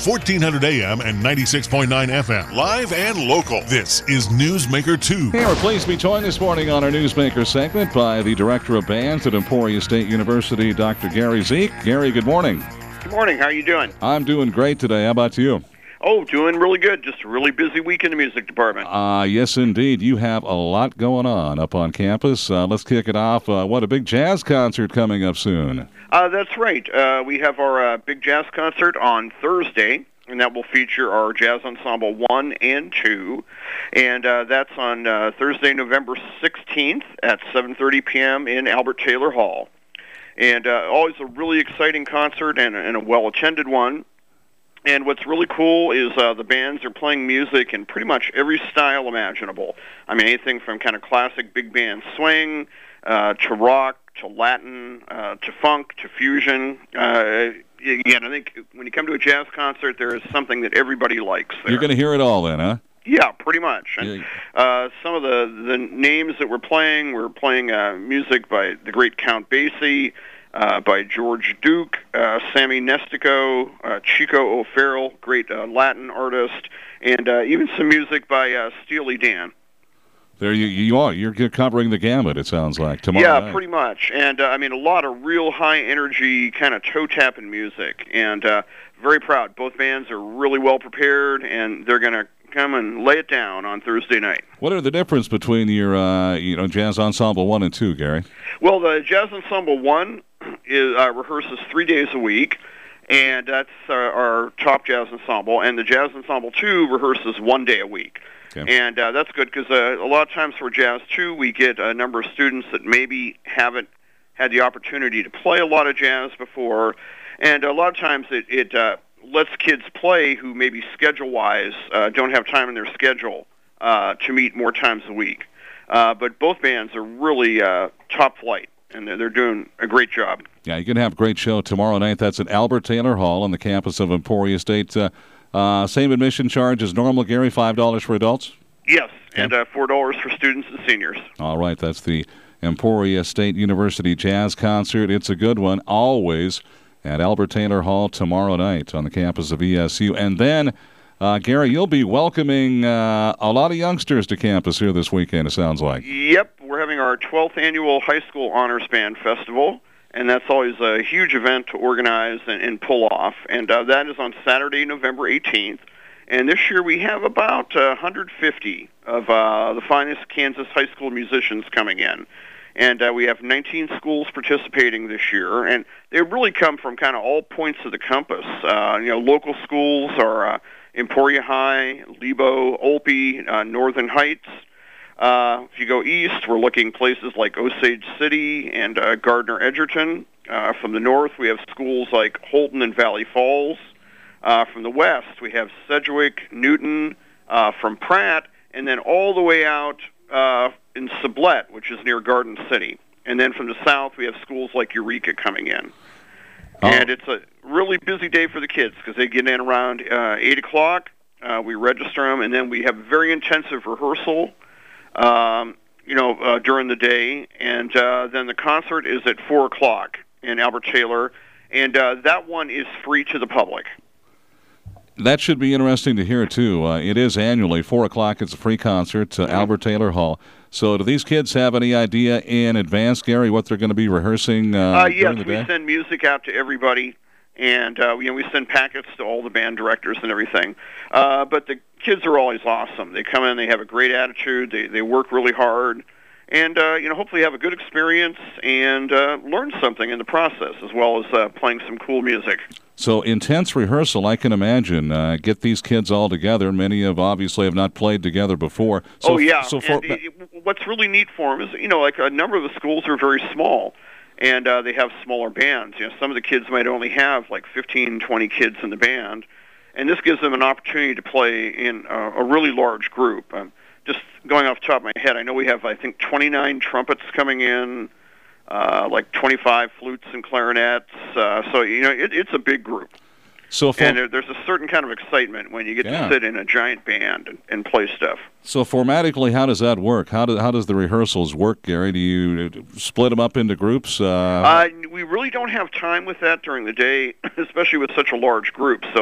1400 AM and 96.9 FM. Live and local. This is Newsmaker 2. Hey, we're pleased to be joined this morning on our Newsmaker segment by the Director of Bands at Emporia State University, Dr. Gary Zeke. Gary, good morning. Good morning. How are you doing? I'm doing great today. How about you? Oh, doing really good. Just a really busy week in the music department. Yes, indeed. You have a lot going on up on campus. Let's kick it off. What, a big jazz concert coming up soon. That's right. We have our big jazz concert on Thursday, and that will feature our Jazz Ensemble 1 and 2. And that's on Thursday, November 16th at 7:30 p.m. in Albert Taylor Hall. And always a really exciting concert and a well-attended one. And what's really cool is the bands are playing music in pretty much every style imaginable. I mean, anything from kind of classic big band swing to rock to Latin to funk to fusion. Again, I think when you come to a jazz concert, there is something that everybody likes there. You're going to hear it all then, huh? Yeah, pretty much. And some of the names that we're playing music by the great Count Basie, by George Duke, Sammy Nestico, Chico O'Farrell, great Latin artist, and even some music by Steely Dan. There you are. You're covering the gamut, it sounds like, tomorrow night. Pretty much. And, I mean, a lot of real high-energy, kind of toe-tapping music. And very proud. Both bands are really well-prepared, and they're going to come and lay it down on Thursday night. What are the difference between your Jazz Ensemble 1 and 2, Gary? Well, the Jazz Ensemble 1 rehearses 3 days a week, and that's our top jazz ensemble. And the Jazz Ensemble 2 rehearses 1 day a week. Okay. And that's good because a lot of times for Jazz 2, we get a number of students that maybe haven't had the opportunity to play a lot of jazz before. And a lot of times it lets kids play who maybe schedule-wise don't have time in their schedule to meet more times a week. But both bands are really top flight, and they're doing a great job. Yeah, you can have a great show tomorrow night. That's at Albert Taylor Hall on the campus of Emporia State. Same admission charge as normal, Gary, $5 for adults? Yes, okay. And $4 for students and seniors. All right, that's the Emporia State University Jazz Concert. It's a good one, always, at Albert Taylor Hall tomorrow night on the campus of ESU. And then, Gary, you'll be welcoming a lot of youngsters to campus here this weekend, it sounds like. Yep, we're having our 12th annual High School Honors Band Festival. And that's always a huge event to organize and pull off. And that is on Saturday, November 18th. And this year we have about 150 of the finest Kansas high school musicians coming in. And we have 19 schools participating this year. And they really come from kind of all points of the compass. Local schools are Emporia High, Lebo, Olpe, Northern Heights. If you go east, we're looking places like Osage City and Gardner Edgerton. From the north, we have schools like Holton and Valley Falls. From the west, we have Sedgwick, Newton, from Pratt, and then all the way out in Sublette, which is near Garden City. And then from the south, we have schools like Eureka coming in. Oh. And it's a really busy day for the kids because they get in around 8 o'clock. We register them, and then we have very intensive rehearsal during the day, and then the concert is at 4 o'clock in Albert Taylor, and that one is free to the public. That should be interesting to hear, too. It is annually, 4 o'clock, it's a free concert to Albert Taylor Hall. So do these kids have any idea in advance, Gary, what they're going to be rehearsing during the day? Yes, we send music out to everybody, and we send packets to all the band directors and everything. But the kids are always awesome. They come in, they have a great attitude, they work really hard, and hopefully have a good experience and learn something in the process, as well as playing some cool music. So intense rehearsal, I can imagine. Get these kids all together. Many obviously have not played together before. So, what's really neat for them is, like a number of the schools are very small, and they have smaller bands. Some of the kids might only have like 15, 20 kids in the band, and this gives them an opportunity to play in a really large group. Just going off the top of my head, I know we have, I think, 29 trumpets coming in, like 25 flutes and clarinets. It's a big group. And there's a certain kind of excitement when you get to sit in a giant band and play stuff. So formatically, how does that work? How does the rehearsals work, Gary? Do you split them up into groups? We really don't have time with that during the day, especially with such a large group. So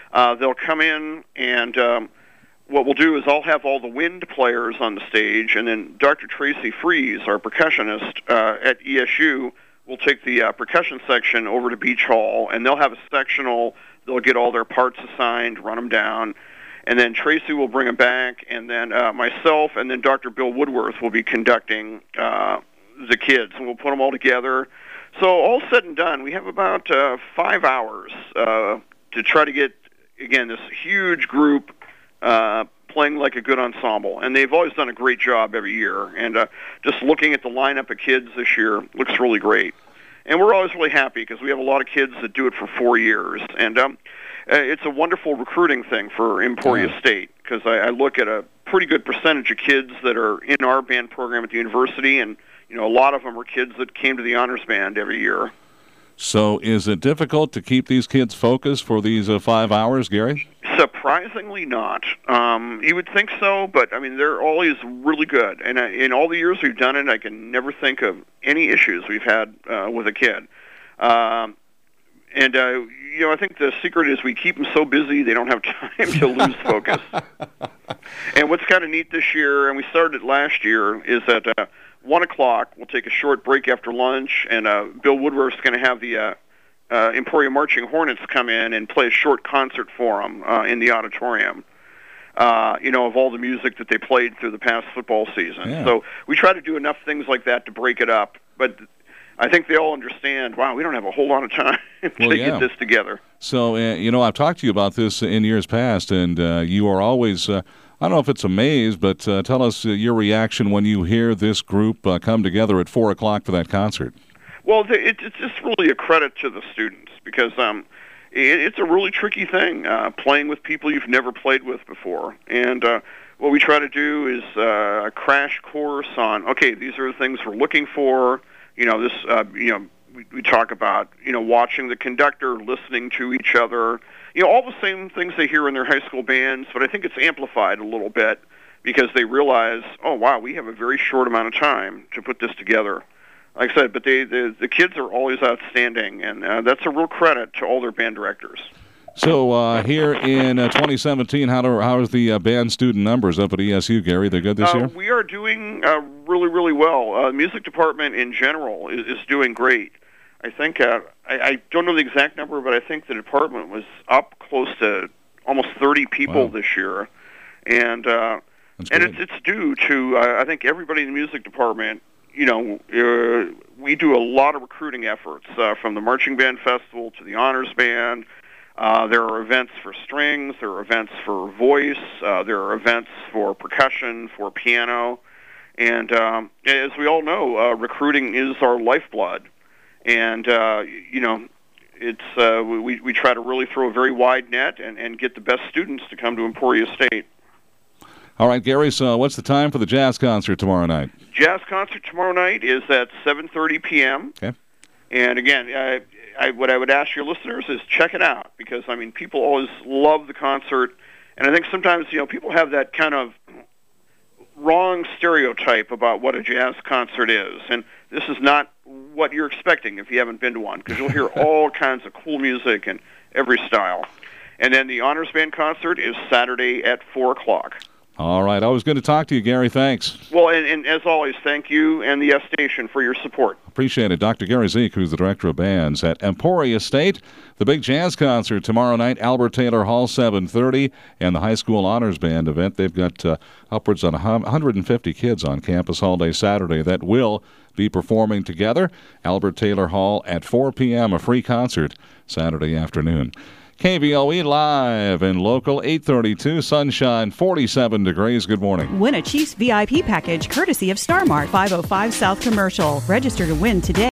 They'll come in, and what we'll do is I'll have all the wind players on the stage, and then Dr. Tracy Fries, our percussionist at ESU, will take the percussion section over to Beach Hall, and they'll have a sectional. They'll get all their parts assigned, run them down, and then Tracy will bring them back, and then myself and then Dr. Bill Woodworth will be conducting the kids, and we'll put them all together. So all said and done, we have about 5 hours to try to get, again, this huge group playing like a good ensemble. And they've always done a great job every year. And just looking at the lineup of kids this year looks really great. And we're always really happy because we have a lot of kids that do it for 4 years. And it's a wonderful recruiting thing for Emporia State because I look at a pretty good percentage of kids that are in our band program at the university, and a lot of them are kids that came to the honors band every year. So is it difficult to keep these kids focused for these 5 hours, Gary? Surprisingly not. You would think so, but, they're always really good. And in all the years we've done it, I can never think of any issues we've had with a kid. I think the secret is we keep them so busy they don't have time to lose focus. And what's kind of neat this year, and we started last year, is that 1 o'clock, we'll take a short break after lunch, and Bill Woodworth's going to have the Emporia Marching Hornets come in and play a short concert for them in the auditorium, of all the music that they played through the past football season. Yeah. So we try to do enough things like that to break it up. But I think they all understand, wow, we don't have a whole lot of time to get this together. So, I've talked to you about this in years past, and you are always, I don't know if it's amazed, but tell us your reaction when you hear this group come together at 4 o'clock for that concert. Well, it's just really a credit to the students because it's a really tricky thing, playing with people you've never played with before. And what we try to do is a crash course on, okay, these are the things we're looking for. We talk about, watching the conductor, listening to each other, all the same things they hear in their high school bands, but I think it's amplified a little bit because they realize, oh, wow, we have a very short amount of time to put this together. Like I said, but the kids are always outstanding, and that's a real credit to all their band directors. So here in 2017, how is the band student numbers up at ESU, Gary? They're good this year? We are doing really, really well. The music department in general is doing great. I think, I don't know the exact number, but I think the department was up close to almost 30 people this year. And it's due to, I think, everybody in the music department. We do a lot of recruiting efforts from the Marching Band Festival to the Honors Band. There are events for strings, there are events for voice, there are events for percussion, for piano. And as we all know, recruiting is our lifeblood. And, we try to really throw a very wide net and get the best students to come to Emporia State. All right, Gary, so what's the time for the jazz concert tomorrow night? Jazz concert tomorrow night is at 7:30 p.m. Okay. And again, what I would ask your listeners is check it out because, people always love the concert. And I think sometimes, people have that kind of wrong stereotype about what a jazz concert is. And this is not what you're expecting if you haven't been to one because you'll hear all kinds of cool music in every style. And then the Honors Band concert is Saturday at 4 o'clock. All right. Always good to talk to you, Gary. Thanks. Well, and as always, thank you and the S Station for your support. Appreciate it. Dr. Gary Zeke, who's the Director of Bands at Emporia State. The big jazz concert tomorrow night, Albert Taylor Hall, 7:30, and the High School Honors Band event. They've got upwards of 150 kids on campus all day Saturday that will be performing together. Albert Taylor Hall at 4 p.m., a free concert Saturday afternoon. KVOE live and local, 832, sunshine, 47 degrees. Good morning. Win a Chiefs VIP package courtesy of Star Mart, 505 South Commercial. Register to win today.